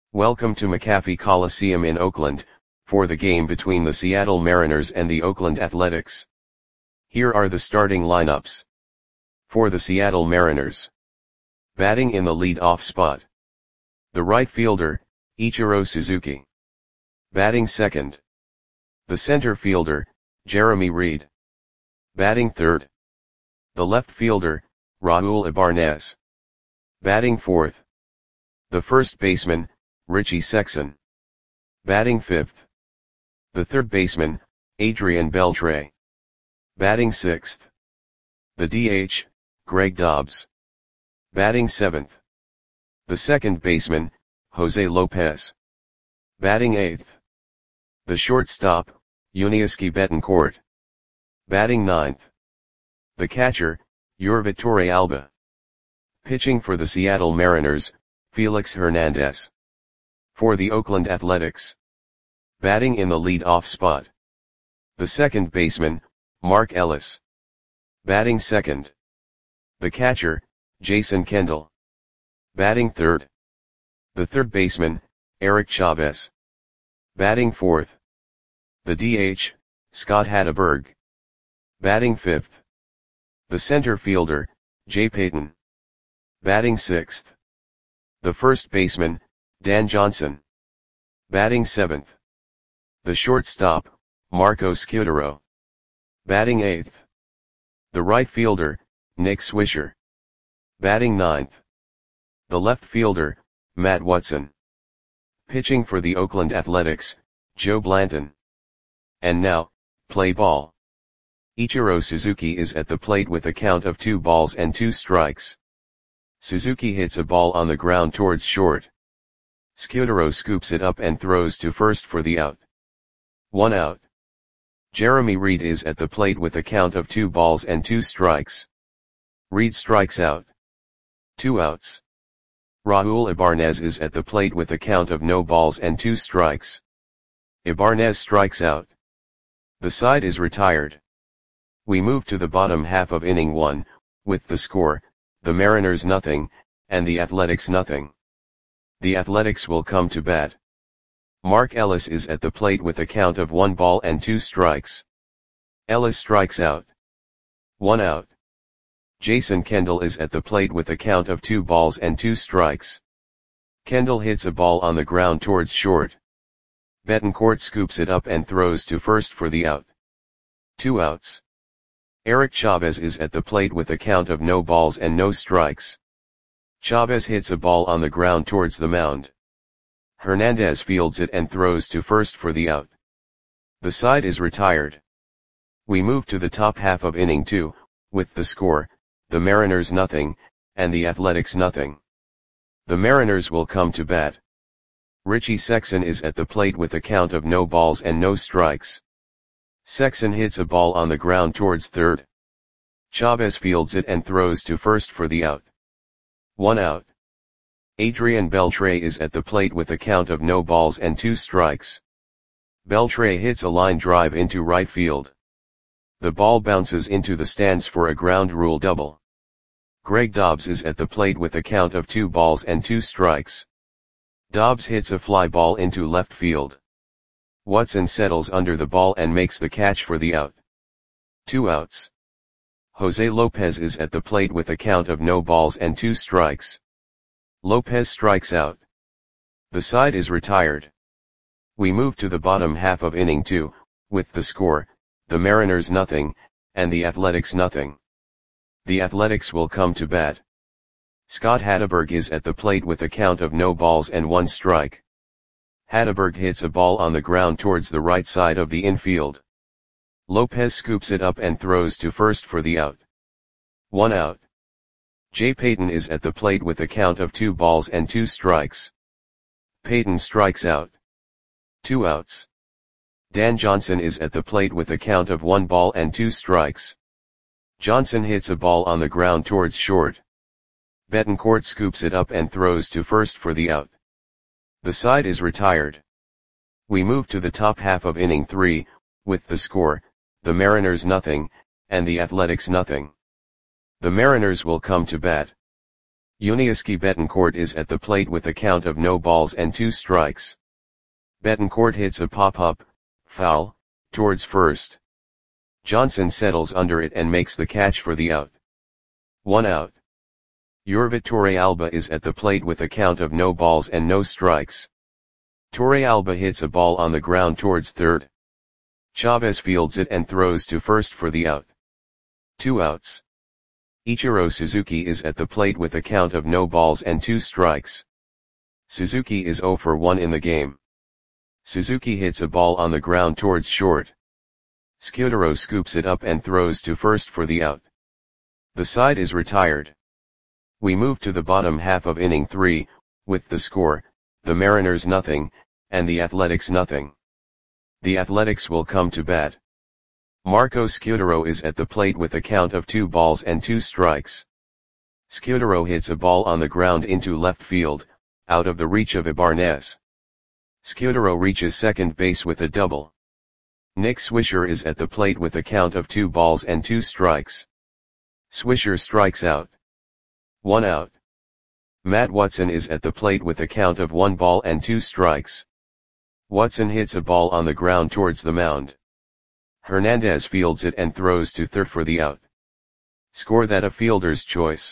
Welcome to McAfee Coliseum in Oakland, for the game between the Seattle Mariners and the Oakland Athletics. Here are the starting lineups. For the Seattle Mariners. Batting in the lead-off spot. The right fielder, Ichiro Suzuki. Batting second. The center fielder, Jeremy Reed. Batting third. The left fielder, Raul Ibanez. Batting fourth. The first baseman, Richie Sexson. Batting fifth. The third baseman, Adrian Beltre. Batting sixth. The DH, Greg Dobbs. Batting seventh. The second baseman, Jose Lopez. Batting eighth. The shortstop, Yuniesky Betancourt. Batting ninth. The catcher, Yurvatore Alba. Pitching for the Seattle Mariners, Felix Hernandez. For the Oakland Athletics. Batting in the lead-off spot. The second baseman, Mark Ellis. Batting second. The catcher, Jason Kendall. Batting third. The third baseman, Eric Chavez. Batting fourth. The DH, Scott Hatteberg. Batting fifth. The center fielder, Jay Payton. Batting sixth. The first baseman, Dan Johnson. Batting seventh. The shortstop, Marco Scutaro. Batting eighth. The right fielder, Nick Swisher. Batting ninth. The left fielder, Matt Watson. Pitching for the Oakland Athletics, Joe Blanton. And now, play ball. Ichiro Suzuki is at the plate with a count of 2 balls and 2 strikes. Suzuki hits a ball on the ground towards short. Scutaro scoops it up and throws to first for the out. 1 out. Jeremy Reed is at the plate with a count of 2 balls and 2 strikes. Reed strikes out. 2 outs. Raul Ibanez is at the plate with a count of no balls and 2 strikes. Ibanez strikes out. The side is retired. We move to the bottom half of inning 1, with the score, the Mariners nothing, and the Athletics nothing. The Athletics will come to bat. Mark Ellis is at the plate with a count of 1 ball and 2 strikes. Ellis strikes out. 1 out. Jason Kendall is at the plate with a count of 2 balls and 2 strikes. Kendall hits a ball on the ground towards short. Betancourt scoops it up and throws to first for the out. 2 outs. Eric Chavez is at the plate with a count of no balls and no strikes. Chavez hits a ball on the ground towards the mound. Hernandez fields it and throws to first for the out. The side is retired. We move to the top half of inning 2, with the score, the Mariners nothing, and the Athletics nothing. The Mariners will come to bat. Richie Sexson is at the plate with a count of no balls and no strikes. Sexson hits a ball on the ground towards third. Chavez fields it and throws to first for the out. 1 out. Adrian Beltre is at the plate with a count of no balls and 2 strikes. Beltre hits a line drive into right field. The ball bounces into the stands for a ground rule double. Greg Dobbs is at the plate with a count of 2 balls and 2 strikes. Dobbs hits a fly ball into left field. Watson settles under the ball and makes the catch for the out. 2 outs. Jose Lopez is at the plate with a count of no balls and 2 strikes. Lopez strikes out. The side is retired. We move to the bottom half of inning 2, with the score, the Mariners nothing, and the Athletics nothing. The Athletics will come to bat. Scott Hatteberg is at the plate with a count of no balls and 1 strike. Hatteberg hits a ball on the ground towards the right side of the infield. Lopez scoops it up and throws to first for the out. 1 out. Jay Payton is at the plate with a count of 2 balls and 2 strikes. Payton strikes out. 2 outs. Dan Johnson is at the plate with a count of 1 ball and 2 strikes. Johnson hits a ball on the ground towards short. Betancourt scoops it up and throws to first for the out. The side is retired. We move to the top half of inning 3, with the score, the Mariners nothing, and the Athletics nothing. The Mariners will come to bat. Yuniesky Betancourt is at the plate with a count of no balls and 2 strikes. Betancourt hits a pop-up, foul, towards first. Johnson settles under it and makes the catch for the out. 1 out. Yorvit Torrealba is at the plate with a count of no balls and no strikes. Torrealba hits a ball on the ground towards third. Chavez fields it and throws to first for the out. 2 outs. Ichiro Suzuki is at the plate with a count of no balls and 2 strikes. Suzuki is 0 for 1 in the game. Suzuki hits a ball on the ground towards short. Scudero scoops it up and throws to first for the out. The side is retired. We move to the bottom half of inning 3, with the score, the Mariners nothing, and the Athletics nothing. The Athletics will come to bat. Marco Scudero is at the plate with a count of 2 balls and 2 strikes. Scudero hits a ball on the ground into left field, out of the reach of Ibanez. Scudero reaches second base with a double. Nick Swisher is at the plate with a count of 2 balls and 2 strikes. Swisher strikes out. 1 out. Matt Watson is at the plate with a count of 1 ball and 2 strikes. Watson hits a ball on the ground towards the mound. Hernandez fields it and throws to third for the out. Score that a fielder's choice.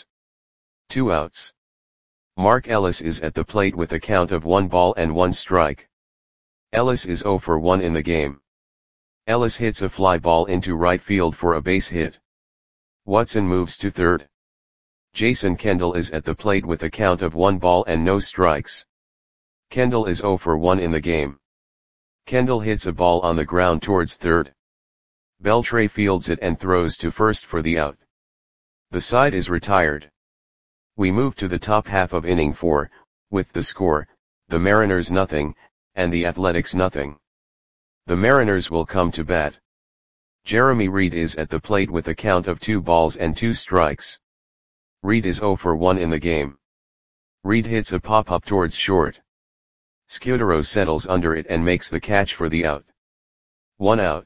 2 outs. Mark Ellis is at the plate with a count of 1 ball and 1 strike. Ellis is 0 for 1 in the game. Ellis hits a fly ball into right field for a base hit. Watson moves to third. Jason Kendall is at the plate with a count of 1 ball and no strikes. Kendall is 0 for 1 in the game. Kendall hits a ball on the ground towards third. Beltre fields it and throws to first for the out. The side is retired. We move to the top half of inning 4, with the score, the Mariners nothing, and the Athletics nothing. The Mariners will come to bat. Jeremy Reed is at the plate with a count of 2 balls and 2 strikes. Reed is 0 for 1 in the game. Reed hits a pop-up towards short. Scudero settles under it and makes the catch for the out. 1 out.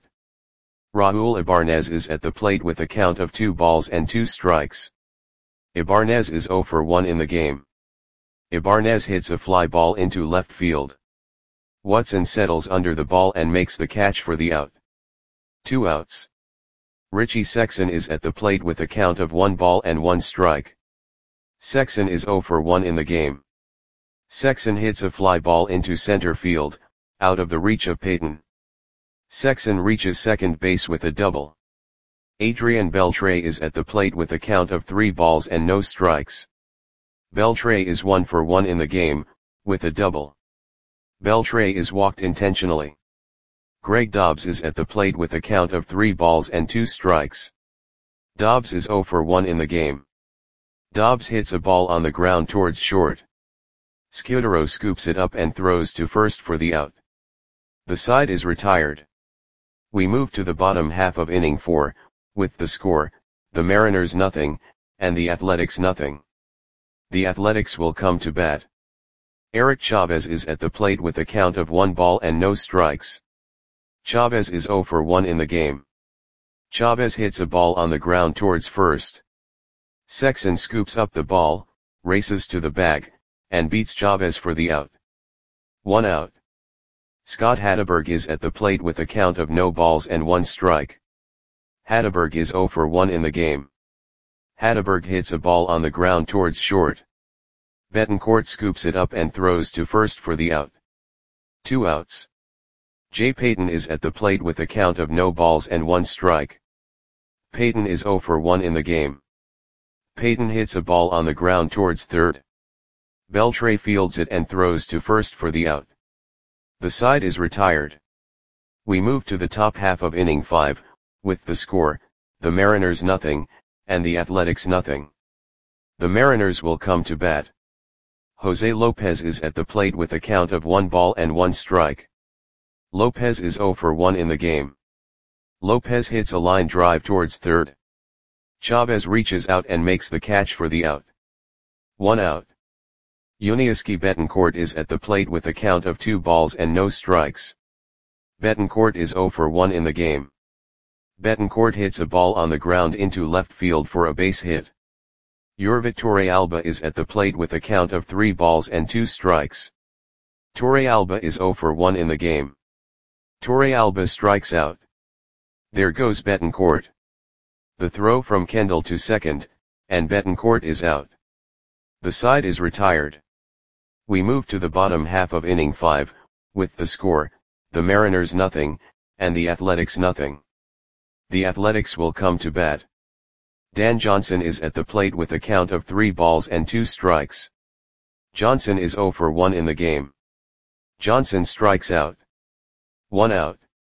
Raul Ibanez is at the plate with a count of 2 balls and 2 strikes. Ibanez is 0 for 1 in the game. Ibanez hits a fly ball into left field. Watson settles under the ball and makes the catch for the out. 2 outs. Richie Sexson is at the plate with a count of 1 ball and 1 strike. Sexson is 0 for 1 in the game. Sexson hits a fly ball into center field, out of the reach of Peyton. Sexson reaches second base with a double. Adrian Beltre is at the plate with a count of 3 balls and no strikes. Beltre is 1 for 1 in the game, with a double. Beltre is walked intentionally. Greg Dobbs is at the plate with a count of 3 balls and 2 strikes. Dobbs is 0 for 1 in the game. Dobbs hits a ball on the ground towards short. Scudero scoops it up and throws to first for the out. The side is retired. We move to the bottom half of inning 4, with the score, the Mariners nothing, and the Athletics nothing. The Athletics will come to bat. Eric Chavez is at the plate with a count of 1 ball and no strikes. Chavez is 0 for 1 in the game. Chavez hits a ball on the ground towards first. Sexson scoops up the ball, races to the bag, and beats Chavez for the out. 1 out. Scott Hatteberg is at the plate with a count of no balls and 1 strike. Hatteberg is 0 for 1 in the game. Hatteberg hits a ball on the ground towards short. Betancourt scoops it up and throws to first for the out. 2 outs. Jay Payton is at the plate with a count of no balls and 1 strike. Payton is 0 for 1 in the game. Payton hits a ball on the ground towards third. Beltre fields it and throws to first for the out. The side is retired. We move to the top half of inning 5, with the score, the Mariners nothing, and the Athletics nothing. The Mariners will come to bat. Jose Lopez is at the plate with a count of 1 ball and 1 strike. Lopez is 0 for 1 in the game. Lopez hits a line drive towards third. Chavez reaches out and makes the catch for the out. 1 out. Yuniesky Betancourt is at the plate with a count of 2 balls and no strikes. Betancourt is 0 for 1 in the game. Betancourt hits a ball on the ground into left field for a base hit. Jurvat Torrealba is at the plate with a count of 3 balls and 2 strikes. Torrealba is 0 for 1 in the game. Torrealba strikes out. There goes Betancourt. The throw from Kendall to second, and Betancourt is out. The side is retired. We move to the bottom half of inning 5, with the score, the Mariners nothing, and the Athletics nothing. The Athletics will come to bat. Dan Johnson is at the plate with a count of 3 balls and 2 strikes. Johnson is 0 for 1 in the game. Johnson strikes out. 1 out.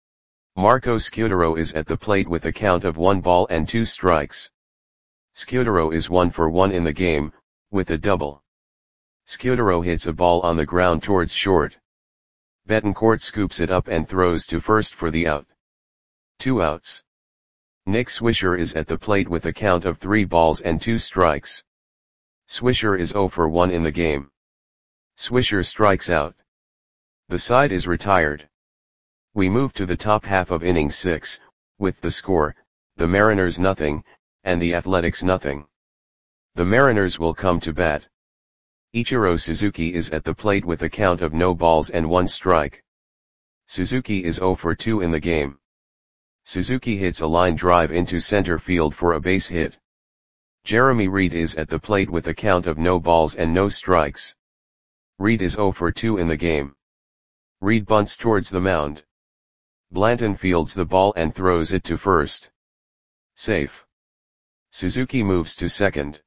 Marco Scutaro is at the plate with a count of 1 ball and 2 strikes. Scutaro is 1 for 1 in the game, with a double. Scutaro hits a ball on the ground towards short. Betancourt scoops it up and throws to first for the out. 2 outs. Nick Swisher is at the plate with a count of 3 balls and 2 strikes. Swisher is 0 for 1 in the game. Swisher strikes out. The side is retired. We move to the top half of inning 6, with the score, the Mariners nothing, and the Athletics nothing. The Mariners will come to bat. Ichiro Suzuki is at the plate with a count of no balls and 1 strike. Suzuki is 0 for 2 in the game. Suzuki hits a line drive into center field for a base hit. Jeremy Reed is at the plate with a count of no balls and no strikes. Reed is 0 for 2 in the game. Reed bunts towards the mound. Blanton fields the ball and throws it to first. Safe. Suzuki moves to second.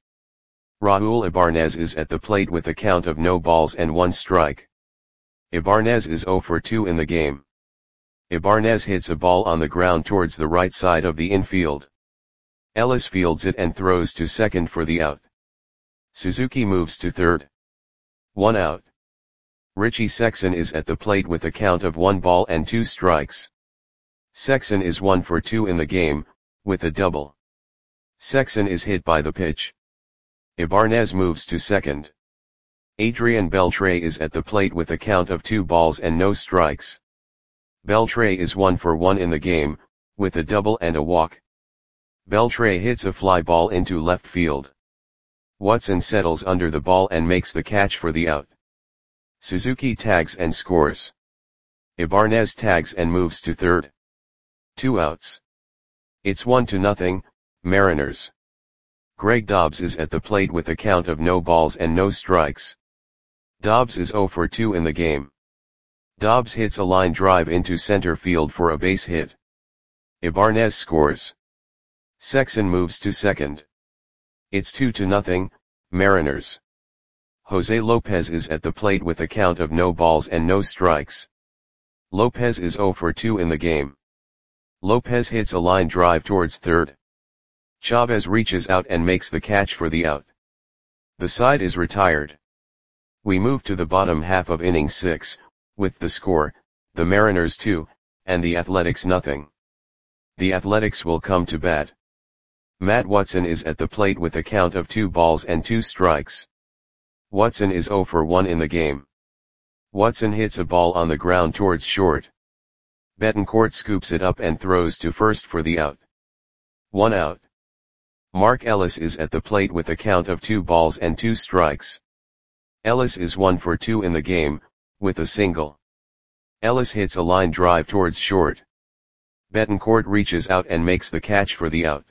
Raul Ibanez is at the plate with a count of no balls and 1 strike. Ibanez is 0 for 2 in the game. Ibanez hits a ball on the ground towards the right side of the infield. Ellis fields it and throws to second for the out. Suzuki moves to third. 1 out. Richie Sexson is at the plate with a count of 1 ball and 2 strikes. Sexson is 1 for 2 in the game, with a double. Sexson is hit by the pitch. Ibanez moves to second. Adrian Beltre is at the plate with a count of 2 balls and no strikes. Beltre is 1 for 1 in the game, with a double and a walk. Beltre hits a fly ball into left field. Watson settles under the ball and makes the catch for the out. Suzuki tags and scores. Ibanez tags and moves to third. 2 outs. It's 1-0, Mariners. Greg Dobbs is at the plate with a count of no balls and no strikes. Dobbs is 0 for 2 in the game. Dobbs hits a line drive into center field for a base hit. Ibanez scores. Sexson moves to second. It's 2-0, Mariners. Jose Lopez is at the plate with a count of no balls and no strikes. Lopez is 0 for 2 in the game. Lopez hits a line drive towards third. Chavez reaches out and makes the catch for the out. The side is retired. We move to the bottom half of inning 6, with the score, the Mariners 2, and the Athletics nothing. The Athletics will come to bat. Matt Watson is at the plate with a count of 2 balls and 2 strikes. Watson is 0 for 1 in the game. Watson hits a ball on the ground towards short. Betancourt scoops it up and throws to first for the out. 1 out. Mark Ellis is at the plate with a count of 2 balls and 2 strikes. Ellis is 1 for 2 in the game, with a single. Ellis hits a line drive towards short. Betancourt reaches out and makes the catch for the out.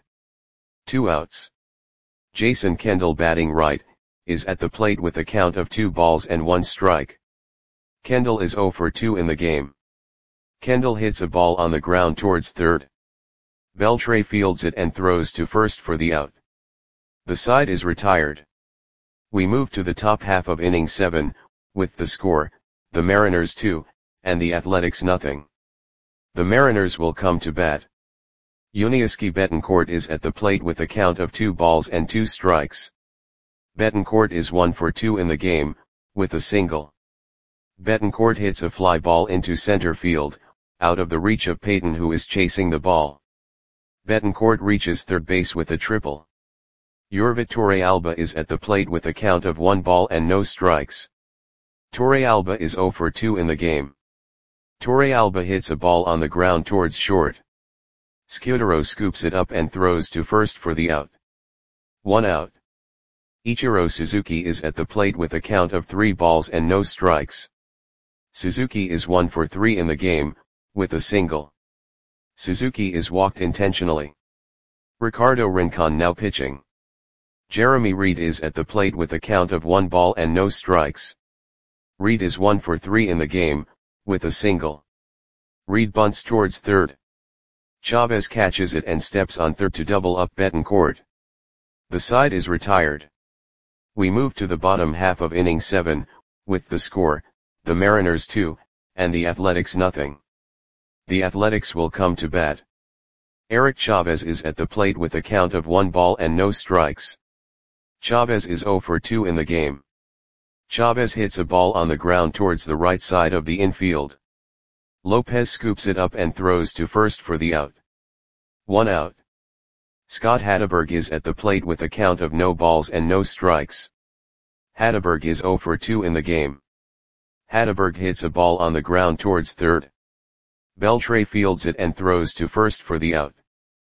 2 outs. Jason Kendall, batting right, is at the plate with a count of 2 balls and 1 strike. Kendall is 0 for 2 in the game. Kendall hits a ball on the ground towards third. Beltre fields it and throws to first for the out. The side is retired. We move to the top half of inning 7, with the score, the Mariners 2, and the Athletics nothing. The Mariners will come to bat. Yuniesky Betancourt is at the plate with a count of 2 balls and 2 strikes. Betancourt is 1 for 2 in the game, with a single. Betancourt hits a fly ball into center field, out of the reach of Payton, who is chasing the ball. Betancourt reaches third base with a triple. Jurvat Torrealba is at the plate with a count of 1 ball and no strikes. Torrealba is 0 for 2 in the game. Torrealba hits a ball on the ground towards short. Scutaro scoops it up and throws to first for the out. 1 out. Ichiro Suzuki is at the plate with a count of 3 balls and no strikes. Suzuki is 1 for 3 in the game, with a single. Suzuki is walked intentionally. Ricardo Rincon now pitching. Jeremy Reed is at the plate with a count of 1 ball and no strikes. Reed is 1 for 3 in the game, with a single. Reed bunts towards third. Chavez catches it and steps on third to double up Betancourt. The side is retired. We move to the bottom half of inning 7, with the score, the Mariners 2, and the Athletics nothing. The Athletics will come to bat. Eric Chavez is at the plate with a count of 1 ball and no strikes. Chavez is 0 for 2 in the game. Chavez hits a ball on the ground towards the right side of the infield. Lopez scoops it up and throws to first for the out. 1 out. Scott Hatteberg is at the plate with a count of no balls and no strikes. Hatteberg is 0 for 2 in the game. Hatteberg hits a ball on the ground towards third. Beltre fields it and throws to first for the out.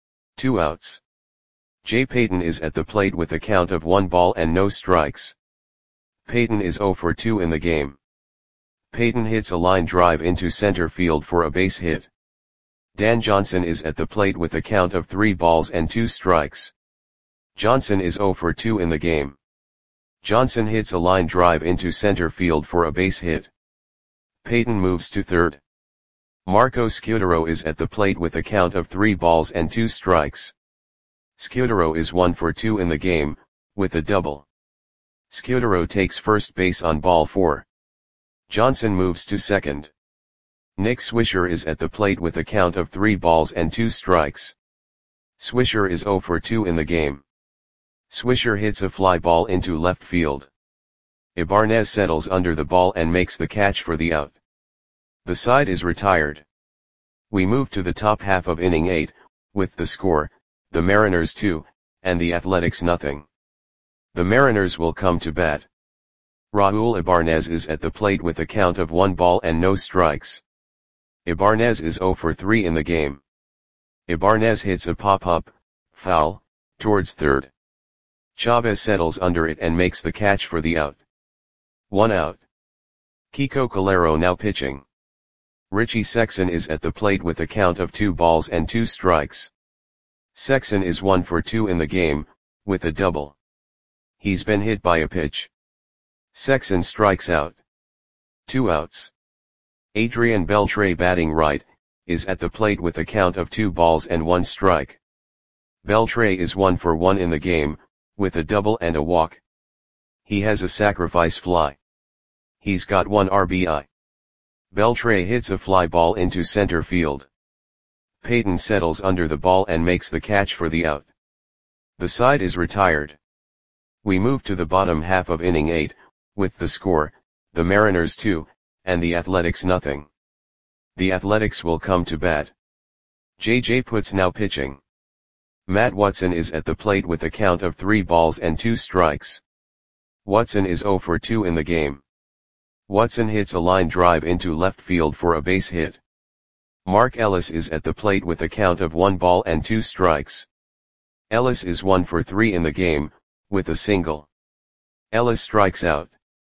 2 outs. Jay Payton is at the plate with a count of 1 ball and no strikes. Payton is 0 for 2 in the game. Payton hits a line drive into center field for a base hit. Dan Johnson is at the plate with a count of 3 balls and 2 strikes. Johnson is 0 for 2 in the game. Johnson hits a line drive into center field for a base hit. Payton moves to third. Marco Scudero is at the plate with a count of 3 balls and 2 strikes. Scudero is 1 for 2 in the game, with a double. Scudero takes first base on ball 4. Johnson moves to second. Nick Swisher is at the plate with a count of 3 balls and 2 strikes. Swisher is 0 for 2 in the game. Swisher hits a fly ball into left field. Ibanez settles under the ball and makes the catch for the out. The side is retired. We move to the top half of inning 8, with the score, the Mariners 2, and the Athletics nothing. The Mariners will come to bat. Raul Ibanez is at the plate with a count of 1 ball and no strikes. Ibanez is 0 for 3 in the game. Ibanez hits a pop-up, foul, towards third. Chavez settles under it and makes the catch for the out. 1 out. Kiko Calero now pitching. Richie Sexson is at the plate with a count of 2 balls and 2 strikes. Sexson is 1 for 2 in the game, with a double. He's been hit by a pitch. Sexson strikes out. 2 outs. Adrian Beltre batting right, is at the plate with a count of 2 balls and 1 strike. Beltre is 1 for 1 in the game, with a double and a walk. He has a sacrifice fly. He's got 1 RBI. Beltre hits a fly ball into center field. Payton settles under the ball and makes the catch for the out. The side is retired. We move to the bottom half of inning 8, with the score, the Mariners 2, and the Athletics nothing. The Athletics will come to bat. J.J. Putz now pitching. Matt Watson is at the plate with a count of 3 balls and 2 strikes. Watson is 0 for 2 in the game. Watson hits a line drive into left field for a base hit. Mark Ellis is at the plate with a count of 1 ball and 2 strikes. Ellis is 1 for 3 in the game, with a single. Ellis strikes out.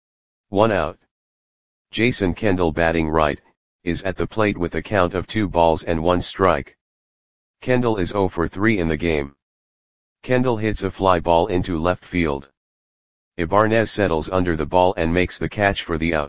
1 out. Jason Kendall batting right, is at the plate with a count of 2 balls and 1 strike. Kendall is 0 for 3 in the game. Kendall hits a fly ball into left field. Ibanez settles under the ball and makes the catch for the out.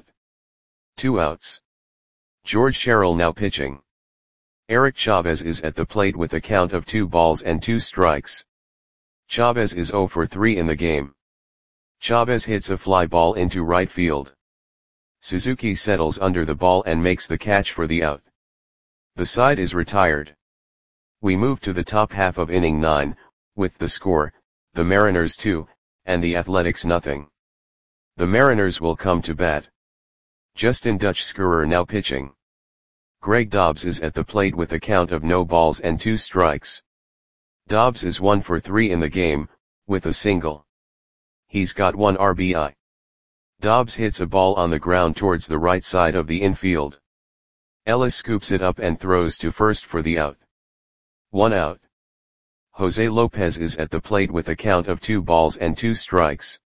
2 outs. George Sherrill now pitching. Eric Chavez is at the plate with a count of 2 balls and 2 strikes. Chavez is 0 for 3 in the game. Chavez hits a fly ball into right field. Suzuki settles under the ball and makes the catch for the out. The side is retired. We move to the top half of inning 9, with the score, the Mariners 2, and the Athletics nothing. The Mariners will come to bat. Justin Dutch Schurer now pitching. Greg Dobbs is at the plate with a count of no balls and 2 strikes. Dobbs is 1 for 3 in the game, with a single. He's got 1 RBI. Dobbs hits a ball on the ground towards the right side of the infield. Ellis scoops it up and throws to first for the out. 1 out. Jose Lopez is at the plate with a count of 2 balls and 2 strikes.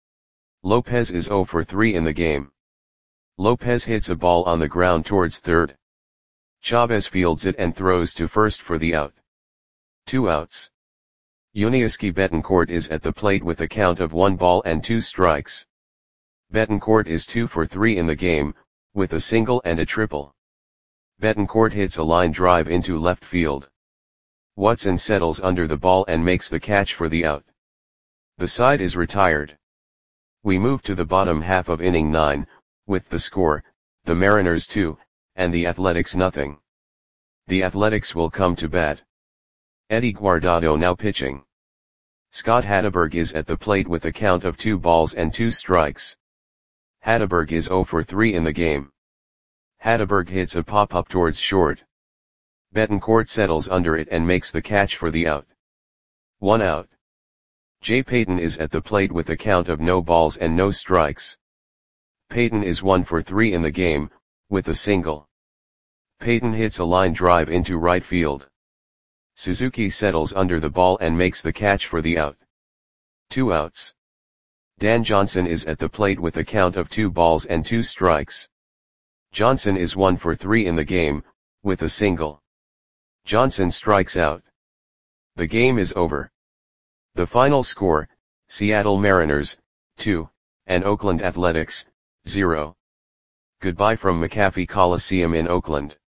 Lopez is 0 for 3 in the game. Lopez hits a ball on the ground towards third. Chavez fields it and throws to first for the out. 2 outs. Yuniesky Betancourt is at the plate with a count of 1 ball and 2 strikes. Betancourt is 2 for 3 in the game, with a single and a triple. Betancourt hits a line drive into left field. Watson settles under the ball and makes the catch for the out. The side is retired. We move to the bottom half of inning 9, with the score, the Mariners 2, and the Athletics nothing. The Athletics will come to bat. Eddie Guardado now pitching. Scott Hatteberg is at the plate with a count of 2 balls and 2 strikes. Hatteberg is 0 for 3 in the game. Hatteberg hits a pop-up towards short. Betancourt settles under it and makes the catch for the out. 1 out. Jay Payton is at the plate with a count of no balls and no strikes. Payton is 1 for 3 in the game, with a single. Payton hits a line drive into right field. Suzuki settles under the ball and makes the catch for the out. 2 outs. Dan Johnson is at the plate with a count of 2 balls and 2 strikes. Johnson is 1 for 3 in the game, with a single. Johnson strikes out. The game is over. The final score, Seattle Mariners, 2, and Oakland Athletics, 0. Goodbye from McAfee Coliseum in Oakland.